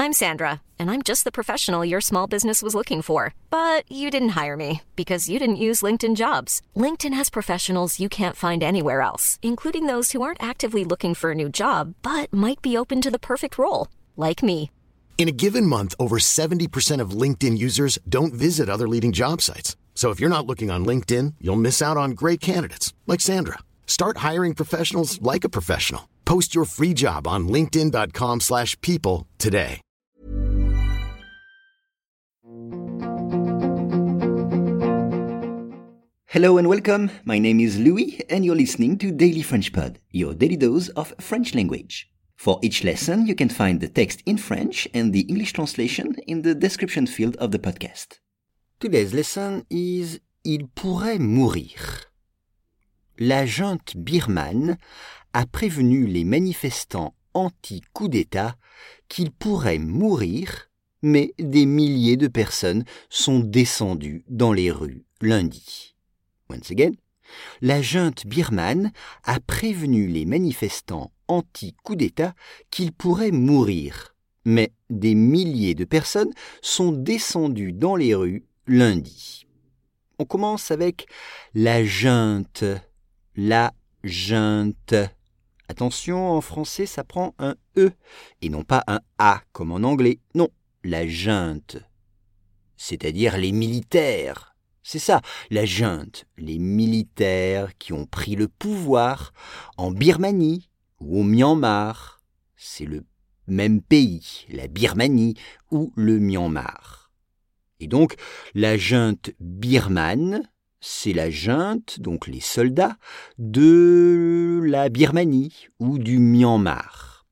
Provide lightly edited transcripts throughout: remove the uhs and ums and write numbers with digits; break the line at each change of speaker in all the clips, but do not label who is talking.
I'm Sandra, and I'm just the professional your small business was looking for. But you didn't hire me because you didn't use LinkedIn Jobs. LinkedIn has professionals you can't find anywhere else, including those who aren't actively looking for a new job, but might be open to the perfect role, like me.
In a given month, over 70% of LinkedIn users don't visit other leading job sites. So if you're not looking on LinkedIn, you'll miss out on great candidates like Sandra. Start hiring professionals like a professional. Post your free job on linkedin.com/people today.
Hello and welcome. My name is Louis and you're listening to Daily French Pod, your daily dose of French language. For each lesson, you can find the text in French and the English translation in the description field of the podcast. Today's lesson is Il pourrait mourir. La junte birmane a prévenu les manifestants anti-coup d'État qu'ils pourraient mourir, mais des milliers de personnes sont descendues dans les rues lundi. Once again, la junte birmane a prévenu les manifestants anti-coup d'État qu'ils pourraient mourir, mais des milliers de personnes sont descendues dans les rues lundi. On commence avec la junte. La junte. Attention, en français, ça prend un E et non pas un A comme en anglais. Non, la junte. C'est-à-dire les militaires. C'est ça, la junte. Les militaires qui ont pris le pouvoir en Birmanie ou au Myanmar. C'est le même pays, la Birmanie ou le Myanmar. Et donc, la junte birmane, c'est la junte, donc les soldats, de la Birmanie ou du Myanmar.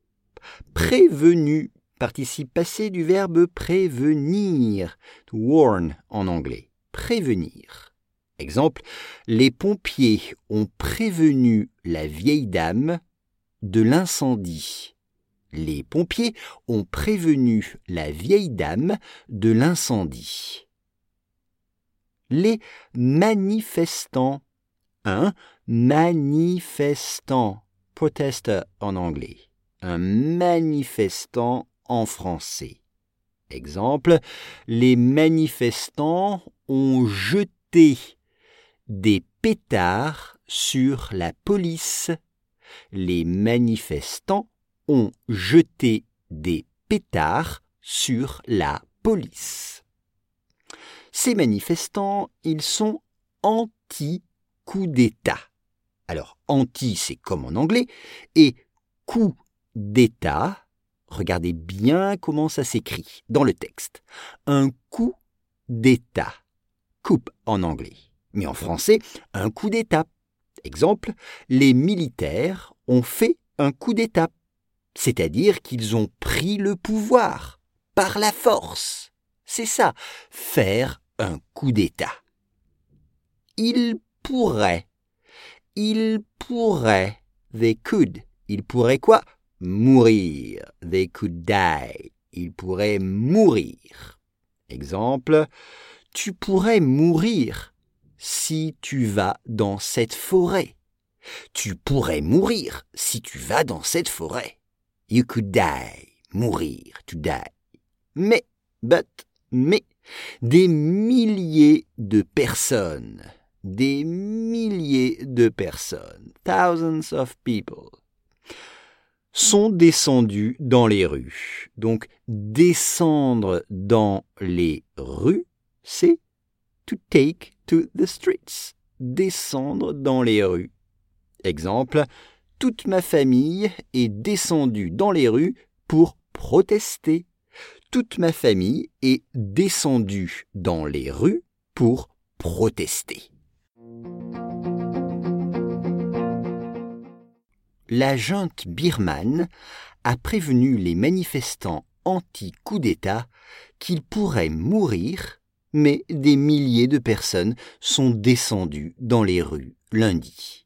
Prévenu, participe passé du verbe prévenir, to warn en anglais, prévenir. Exemple, les pompiers ont prévenu la vieille dame de l'incendie. Les pompiers ont prévenu la vieille dame de l'incendie. Les manifestants. Un manifestant, protester en anglais. Un manifestant en français. Exemple, les manifestants ont jeté des pétards sur la police. Les manifestants ont jeté des pétards sur la police. Ces manifestants, ils sont anti-coup d'État. Alors, anti, c'est comme en anglais, et coup d'État, regardez bien comment ça s'écrit dans le texte. Un coup d'État, coupe en anglais, mais en français, un coup d'État. Exemple, les militaires ont fait un coup d'État. C'est-à-dire qu'ils ont pris le pouvoir par la force. C'est ça, faire un coup d'État. Ils pourraient, they could, ils pourraient quoi? Mourir, they could die, ils pourraient mourir. Exemple, tu pourrais mourir si tu vas dans cette forêt. Tu pourrais mourir si tu vas dans cette forêt. You could die, mourir, to die. Mais, des milliers de personnes, thousands of people, sont descendus dans les rues. Donc, descendre dans les rues, c'est to take to the streets. Descendre dans les rues. Exemple, toute ma famille est descendue dans les rues pour protester. Toute ma famille est descendue dans les rues pour protester. La junte birmane a prévenu les manifestants anti-coup d'État qu'ils pourraient mourir, mais des milliers de personnes sont descendues dans les rues lundi.